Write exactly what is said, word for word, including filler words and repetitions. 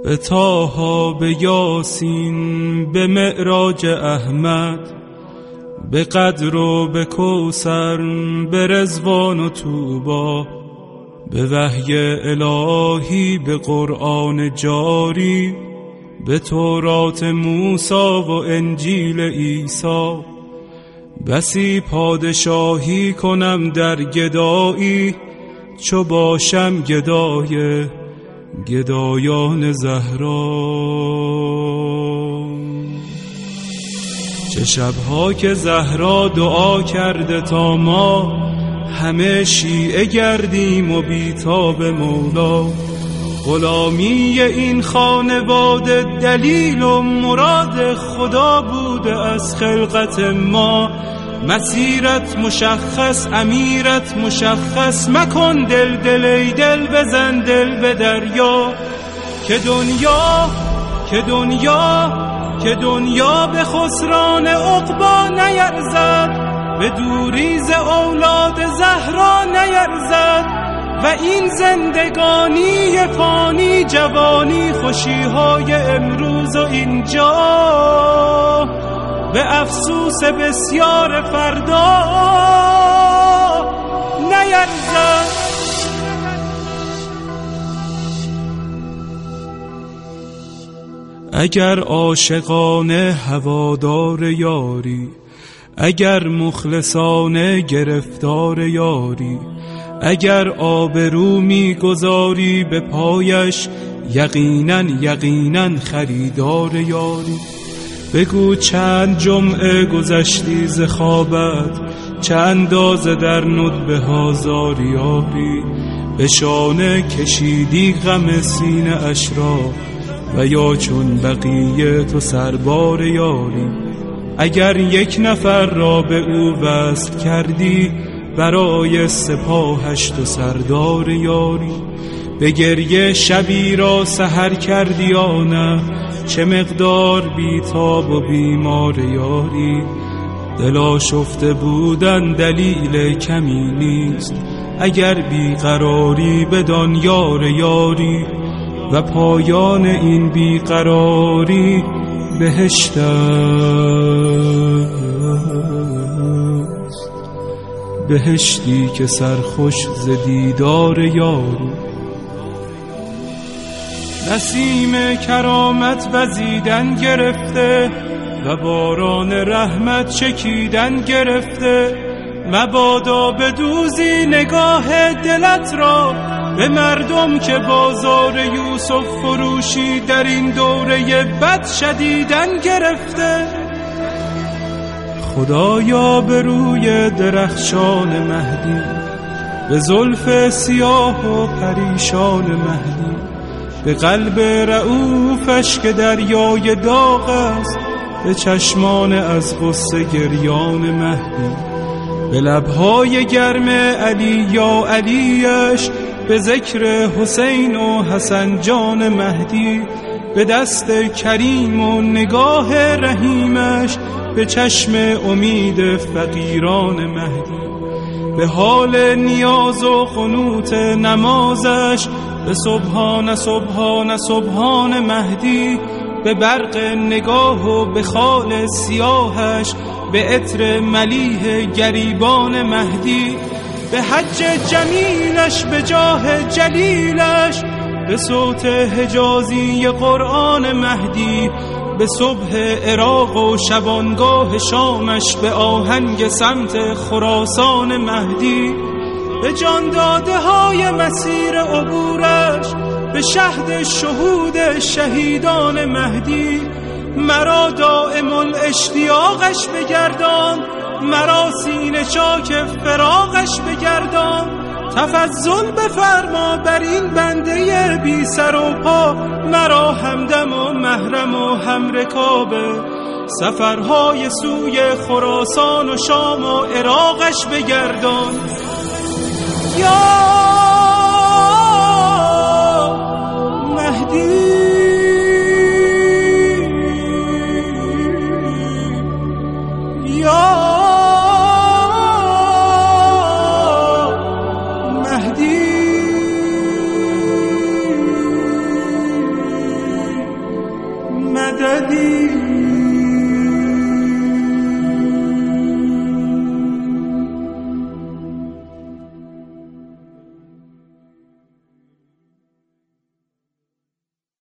به طه، به یاسین، به معراج احمد، به قدر و به کوثر، به رضوان و طوبی، به وحی الهی، به قرآن جاری، به تورات موسی و انجیل عیسی. بسی پادشاهی کنم در گدایی، چو باشم گدای گدایان زهرا. چه شبها که زهرا دعا کرده تا ما همه شیعه گردیم و بیتاب مولا. غلامی این خانواده دلیل و مراد خدا بوده از خلقت ما. مسیرت مشخص، امیرت مشخص، مکن دل دل ای دل، بزن دل به دریا. که دنیا که دنیا که دنیا به خسران عقبا نیرزد، به دوریز اولاد زهرا نیرزد. و این زندگانی فانی، جوانی خوشیهای امروز و اینجا، به افسوس بسیار فردا نیرزد. اگر عاشقانه هوادار یاری، اگر مخلصانه گرفتار یاری، اگر آبرو میگذاری به پایش، یقینا یقینا خریدار یاری. بگو چند جمعه گذشتی ز خوابت، چه اندازه در ندبه ها زاریاری. به شانه کشیدی غم سینه اش را، و یا چون بقیه تو سربار یاری. اگر یک نفر را به او وصل کردی، برای سپاهش تو سردار یاری. به گریه شبی را سحر کردی یا نه، چه مقدار بیتاب و بیمار یاری. دل آشفته بودن دلیل کمی نیست، اگر بیقراری بدان یار یاری. و پایان این بیقراری بهشت است، بهشتی که سرخوش ز دیدار یاری. نسیم کرامت وزیدن گرفته، و باران رحمت چکیدن گرفته. مبادا بدوزی نگاه دلت را، به مردم که بازار یوسف فروشی در این دوره بد شدیدن گرفته. خدایا به روی درخشان مهدی، به زلف سیاه و پریشان مهدی، به قلب رؤوفش که دریای داغ است، به چشمان از غصه گریان مهدی، به لبهای گرم علی یا علیش، به ذکر حسین و حسن جان مهدی، به دست کریم و نگاه رحیمش، به چشم امید فقیران مهدی، به حال نیاز و قنوت نمازش، به سبحان سبحان سبحان مهدی، به برق نگاه و به خال سیاهش، به عطر ملیح گریبان مهدی، به حج جمیلش، به جاه جلیلش، به صوت حجازی قرآن مهدی، به صبح عراق و شبانگاه شامش، به آهنگ سمت خراسان مهدی، به جان داده های مسیر عبورش، به شهد شهود شهیدان مهدی. مرا دائم الاشتیاقش بگردان، مرا سینه چاک فراقش بگردان. تفضل بفرما بر این بنده بی سر و پا، مرا همدم و محرم و همرکابه. سفرهای سوی خراسان و شام و عراقش بگردان. یا